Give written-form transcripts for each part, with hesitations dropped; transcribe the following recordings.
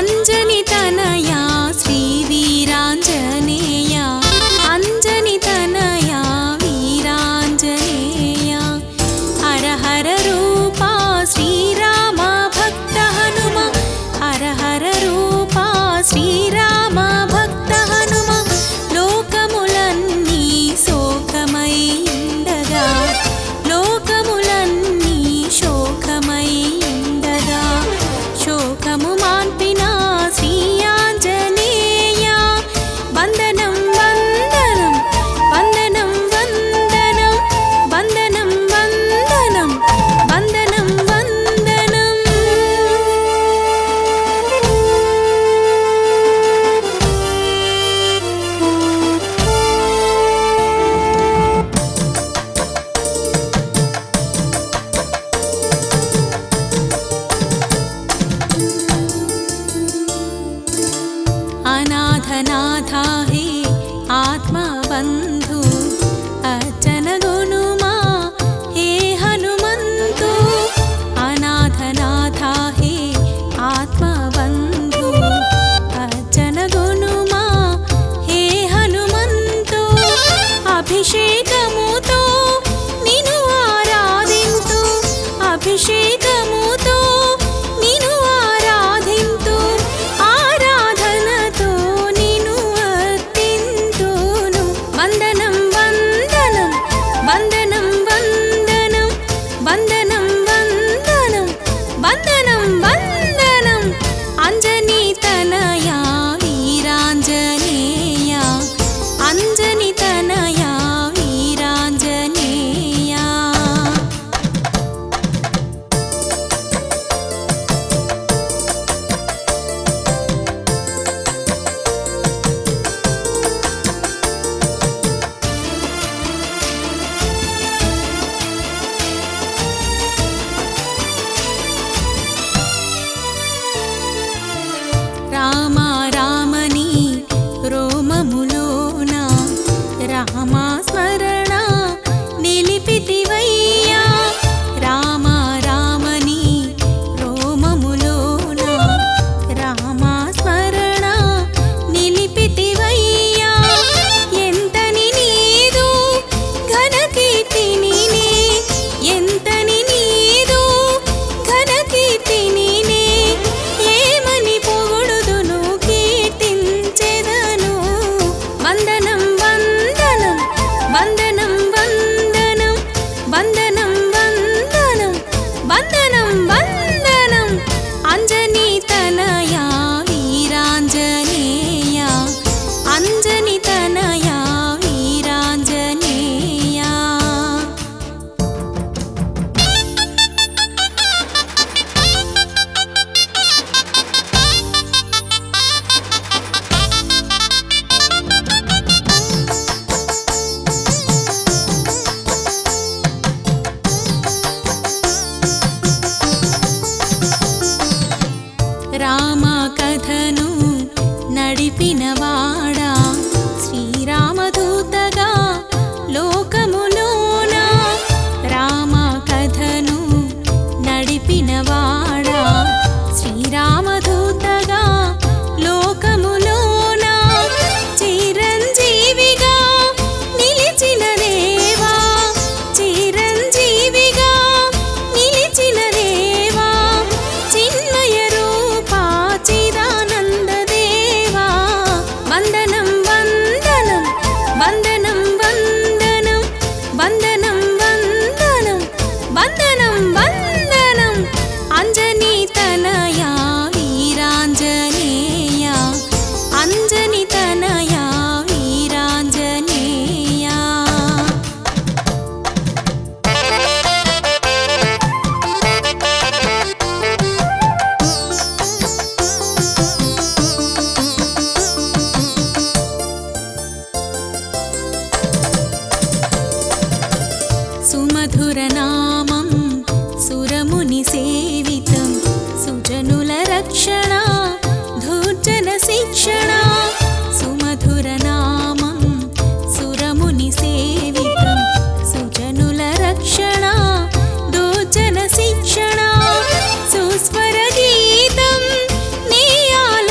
అంజని తనయా శ్రీ వీరాంజనేయ అంజని తనయా వీరాంజనేయ హర హర రూపా శ్రీరామ భక్త హనుమ హర హర రూపా శ్రీరామ భక్త హనుమ లోకములన్నీ శోకమై ఉండగా లోకములన్నీ శోకమై ఉండగా శోకము మాన్పిన శ్రీ ఆంజనేయ వందనం వందనం వందనం వందనం వందనం వందనం వందనం వందనం अनाथनाथा हे आत्मबन्धु अर्चन गुनुमा हे हनुमन्तु अनाथनाथा हे आत्मबन्धु अर्चन गुनुमा हे हनुमन्तु अभिषेकमुतो निनु आराधिन्तु अभिषेकमुतो निनु आराधिन्तु आराधनतो निनु अर्पिन्तुनु वन्दनं वन्दनं वन्दनं वन्दनं वन्दनं वन्दनं वन्दनं वन्दनं अंजनी तनया वीरांजनेय अंजनी तनया वीरांजनेय రామ రామని రోమములోన రామా స్మరణ నిలిపితివయ్యా రామ రామని రోమములోన రామా స్మరణ నిలిపితివయ్యా ఎంతని నీదు ఘనకీర్తిని ఎంతని నీదు ఘనకీర్తిని ఏమని పొగుడుదును కీర్తించెదను వందనం వందనం వందనం వందనం వందనం వందనం వందనం వందనం అంజనీ తనయా వీరాంజనేయ అంజనీ తనయా వీరాంజనేయ రామ కథను నడిపినవాడా శ్రీరామదూతగా లోకములోన రామ కథను నడిపినవాడా శ్రీరామదూతగా లోకములోన చిరంజీవిగా నిలిచిన దేవా చిరంజీవిగా నిలిచిన దేవా చిన్మయ రూపా చిదానంద దేవా వందనం వందనం వందనం వందనం వందనం వందనం వందనం వందనం అంజనీ తనయా వీరాంజనేయ అంజనీ తనయా వీరాంజనేయ సుమధురనామం సురముని సేవితం సుజనుల రక్షణ ధూర్జన శిక్షణ సుమధురనామం సురముని సేవితం సుజనుల రక్షణ ధూర్జన శిక్షణ సుస్వర గీతం నీ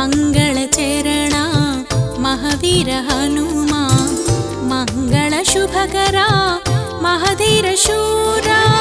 మంగళచరణా మహావీర హనుమా మంగళ శుభకరా మహధీర శూరా